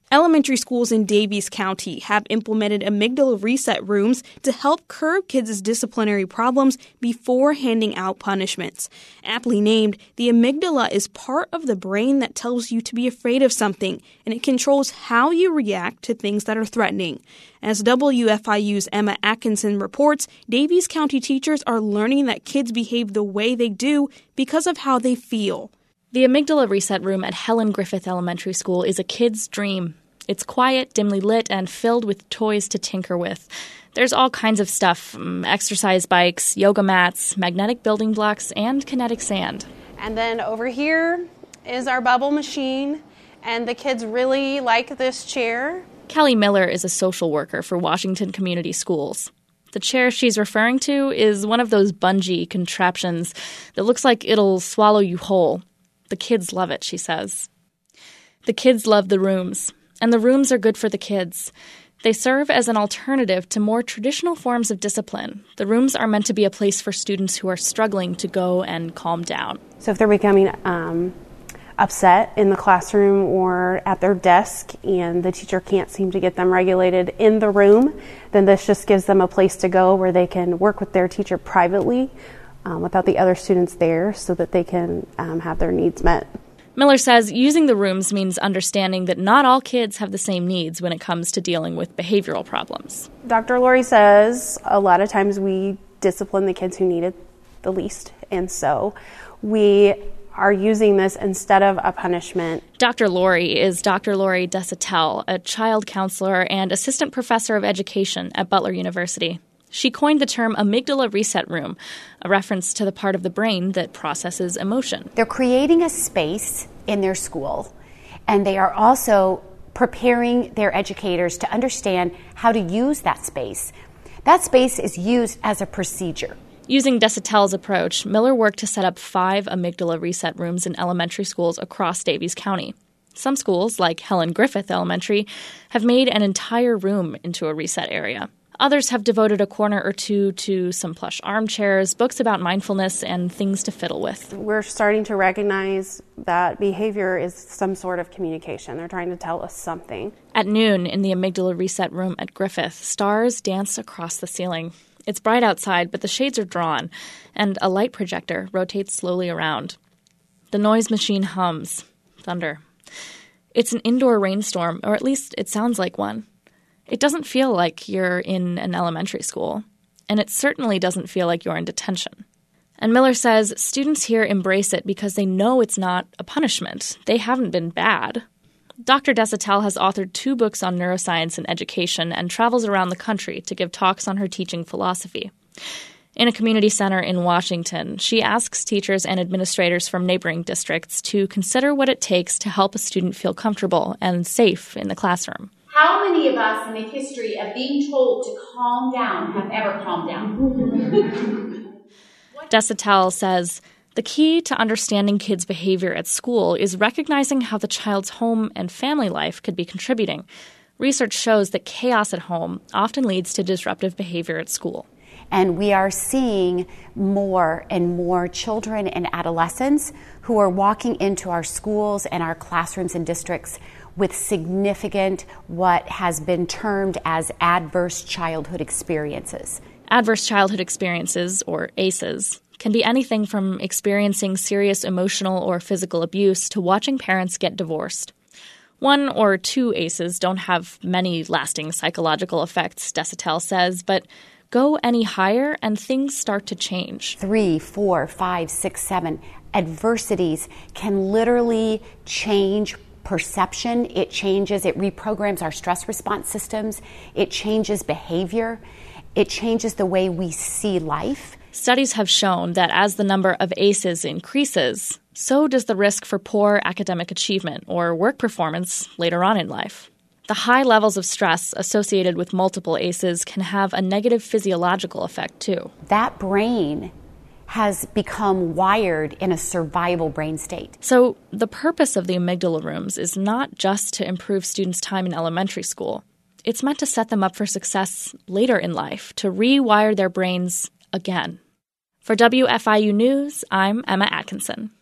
Elementary schools in Daviess County have implemented amygdala reset rooms to help curb kids' disciplinary problems before handing out punishments. Aptly named, the amygdala is part of the brain that tells you to be afraid of something, and it controls how you react to things that are threatening. As WFIU's Emma Atkinson reports, Daviess County teachers are learning that kids behave the way they do because of how they feel. The Amygdala Reset Room at Helen Griffith Elementary School is a kid's dream. It's quiet, dimly lit, and filled with toys to tinker with. There's all kinds of stuff, exercise bikes, yoga mats, magnetic building blocks, and kinetic sand. And then over here is our bubble machine, and the kids really like this chair. Kelly Miller is a social worker for Washington Community Schools. The chair she's referring to is one of those bungee contraptions that looks like it'll swallow you whole. The kids love it, she says. The kids love the rooms, and the rooms are good for the kids. They serve as an alternative to more traditional forms of discipline. The rooms are meant to be a place for students who are struggling to go and calm down. So if they're becoming upset in the classroom or at their desk and the teacher can't seem to get them regulated in the room, then this just gives them a place to go where they can work with their teacher privately without the other students there so that they can have their needs met. Miller says using the rooms means understanding that not all kids have the same needs when it comes to dealing with behavioral problems. Dr. Laurie says a lot of times we discipline the kids who need it the least, and so we are using this instead of a punishment. Dr. Laurie is Dr. Laurie Desatel, a child counselor and assistant professor of education at Butler University. She coined the term amygdala reset room, a reference to the part of the brain that processes emotion. They're creating a space in their school, and they are also preparing their educators to understand how to use that space. That space is used as a procedure. Using Desatel's approach, Miller worked to set up 5 amygdala reset rooms in elementary schools across Daviess County. Some schools, like Helen Griffith Elementary, have made an entire room into a reset area. Others have devoted a corner or two to some plush armchairs, books about mindfulness, and things to fiddle with. We're starting to recognize that behavior is some sort of communication. They're trying to tell us something. At noon, in the amygdala reset room at Griffith, stars dance across the ceiling. It's bright outside, but the shades are drawn, and a light projector rotates slowly around. The noise machine hums. Thunder. It's an indoor rainstorm, or at least it sounds like one. It doesn't feel like you're in an elementary school, and it certainly doesn't feel like you're in detention. And Miller says students here embrace it because they know it's not a punishment. They haven't been bad. Dr. Desatel has authored 2 books on neuroscience and education and travels around the country to give talks on her teaching philosophy. In a community center in Washington, she asks teachers and administrators from neighboring districts to consider what it takes to help a student feel comfortable and safe in the classroom. How many of us in the history of being told to calm down have ever calmed down? Desatel says the key to understanding kids' behavior at school is recognizing how the child's home and family life could be contributing. Research shows that chaos at home often leads to disruptive behavior at school. And we are seeing more and more children and adolescents who are walking into our schools and our classrooms and districts with significant, what has been termed as adverse childhood experiences. Adverse childhood experiences, or ACEs, can be anything from experiencing serious emotional or physical abuse to watching parents get divorced. 1 or 2 ACEs don't have many lasting psychological effects, Desatel says, but go any higher and things start to change. 3, 4, 5, 6, 7 adversities can literally change perception. It changes, it reprograms our stress response systems. It changes behavior. It changes the way we see life. Studies have shown that as the number of ACEs increases, so does the risk for poor academic achievement or work performance later on in life. The high levels of stress associated with multiple ACEs can have a negative physiological effect, too. That brain has become wired in a survival brain state. So the purpose of the amygdala rooms is not just to improve students' time in elementary school. It's meant to set them up for success later in life, to rewire their brains again. For WFIU News, I'm Emma Atkinson.